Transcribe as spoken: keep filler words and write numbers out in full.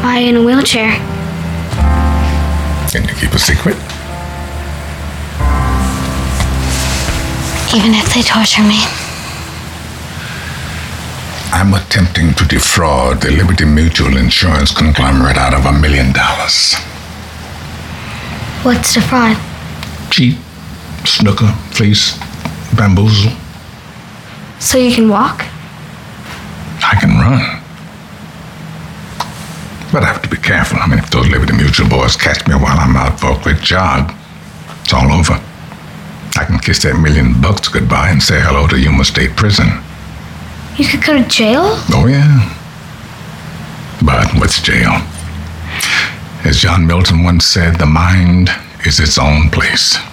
Why in a wheelchair? Can you keep a secret? Even if they torture me. I'm attempting to defraud the Liberty Mutual Insurance conglomerate out of a million dollars. What's the fraud? Cheat, snooker, fleece, bamboozle. So you can walk? I can run. But I have to be careful. I mean, if those Liberty Mutual boys catch me while I'm out for a quick jog, it's all over. I can kiss that million bucks goodbye and say hello to Yuma State Prison. You could go to jail? Oh, yeah. But what's jail? As John Milton once said, the mind is its own place.